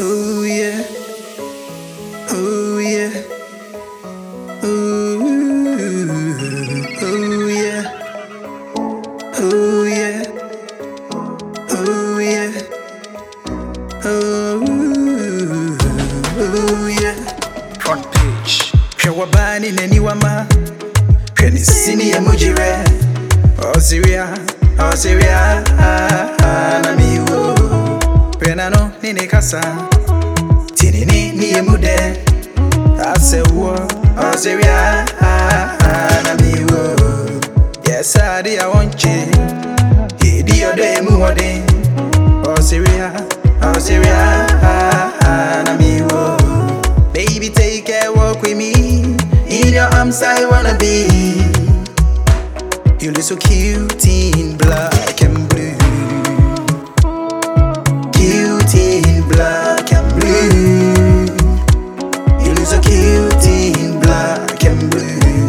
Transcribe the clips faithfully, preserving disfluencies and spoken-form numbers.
Oh yeah, oh yeah, ooh, oh yeah, oh yeah, oh yeah, oh, oh yeah. Front page. Shewa bani neni wama. Kweni sini emoji re. Oh Syria, oh Syria, na mi wo. Pena no nini kasa. Tini ni ni emude. Ase wo, oh Syria, na mi wo. Yes I di I want you. He di ode emu ode. Oh Syria, oh Syria, na mi wo. Baby take a walk with me. In your arms I wanna be. You look so cute in black and blue. Cute in black and blue. You look so cute in black and blue.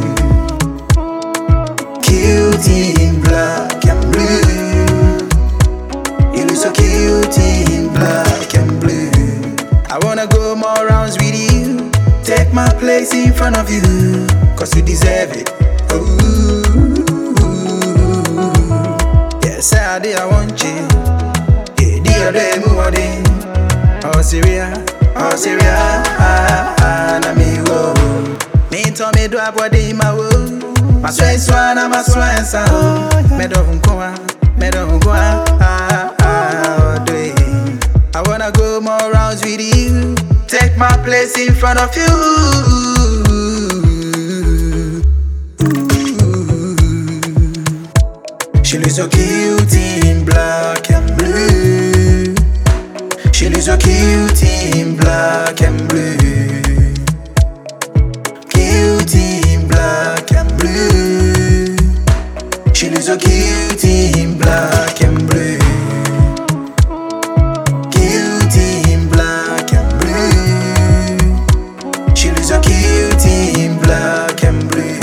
Cute in black and blue. You look so cute in black and blue. I wanna go more rounds with you. Take my place in front of you, cause you deserve it. Ooh. Yes, I did, I want you. Yeah, dear, dear, moving. Oh, Syria, oh, Syria, na mi wo. Me to me do a body in my wo. My sweat swan, I'm a swan, so. Me do unkoa, me do unkoa, ah, ah, do it. I wanna go more rounds with you. Take my place in front of you. She looks so cute in black and blue. She looks so cute in black and blue. Cute in black and blue. She looks so cute in black and blue. Cute in black and blue. She looks so cute in black and blue.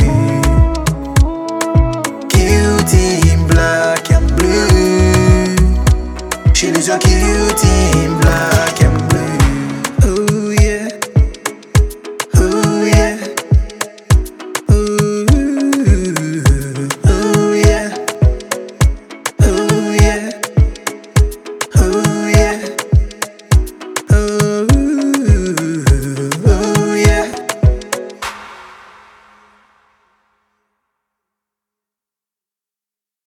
Cute in black and blue. She looks so cute in black.